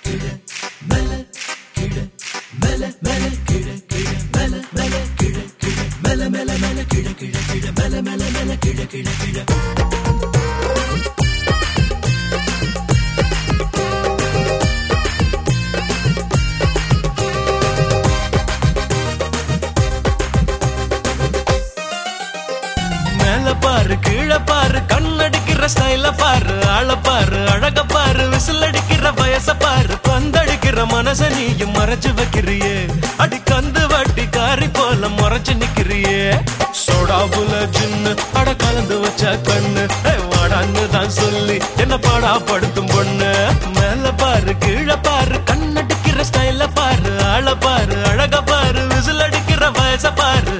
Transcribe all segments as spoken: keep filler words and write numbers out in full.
பாரு கீழ பாரு கண்ணடிக்கிற ஸ்டைல பாரு ஆள பாரு அழக பாரு விசில் அடிக்கிற வயச பாரு பந்தடிக்கிற மனச நீயும் மறைச்சு வைக்கிறியே அடி கந்து வட்டி காரி போல மறைச்சு நிக்கிறியே சோடாபுல ஜின்னு அட கலந்து வச்ச கண்ணு வாடான்னு தான் சொல்லி என்ன பாடா படுத்தும் பொண்ணு மேல பாரு கீழ பாரு கண்ணடிக்கிற ஸ்டைல பாரு ஆள பாரு அழக பாரு விசில் அடிக்கிற வயச பாரு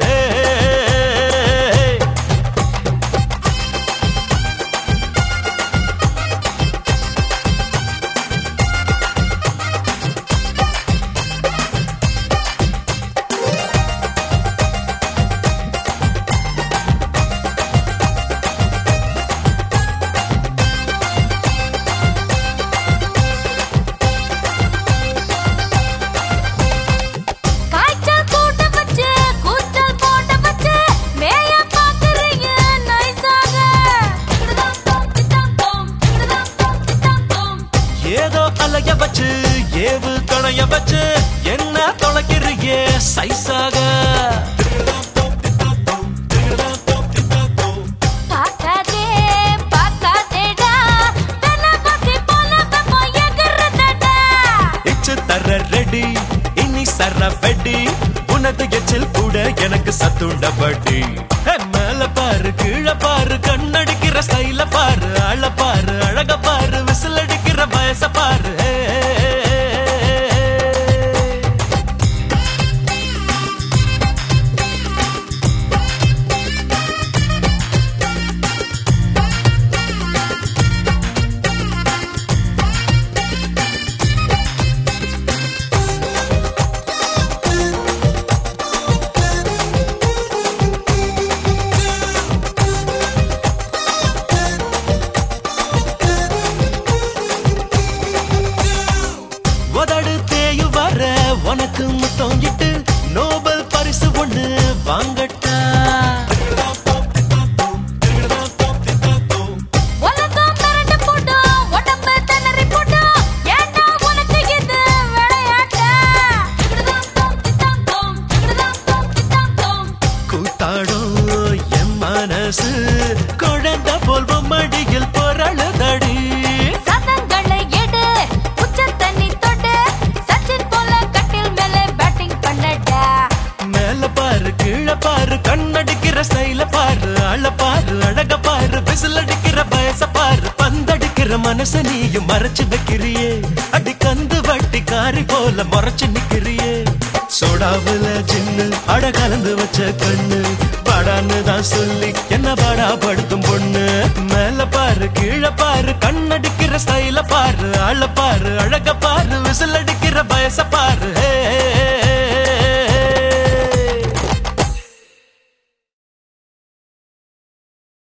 ஏதோ அலைய வச்சு ஏவு கணைய வச்சு என்ன தொலைக்கிறியே சைஸாக இச்சு தர ரெடி இனி சர வெடி உனது எச்சில் கூட எனக்கு சத்துண்ட பட்டி மேல பாரு கீழ பாரு கண்ணடிக்கிற ஸ்டைல பாரு அழ பாரு அழக பாரு விசில் அடிக்கிற வயச பாரு உனக்கு முத்தம் இட்டு நோபல் பரிசு ஒண்ணு வாங்கட்டா கூத்தாடும் என் மனசு குழந்தை போல் மடியில் பொருளதடி கீழ பாரு கண்ணடிக்கிற ஸ்டைல பாரு அழ பாரு அழக பாரு விசில் அடிக்கிற வயச பாரு பந்தடிக்கிற மனச நீயும் மறைச்சு வைக்கிறியே அடி கந்து வட்டி காரி போல மறைச்சு நிக்கிறியே சோடாவுல ஜின்னு அட கலந்து வச்ச கண்ணு பாடான்னு தான் சொல்லி என்ன பாடா படுத்தும் பொண்ணு மேல பாரு கீழ பாரு கண்ணடிக்கிற ஸ்டைல பாரு அழ பாரு அழக பாரு விசில் அடிக்கிற வயச பாரு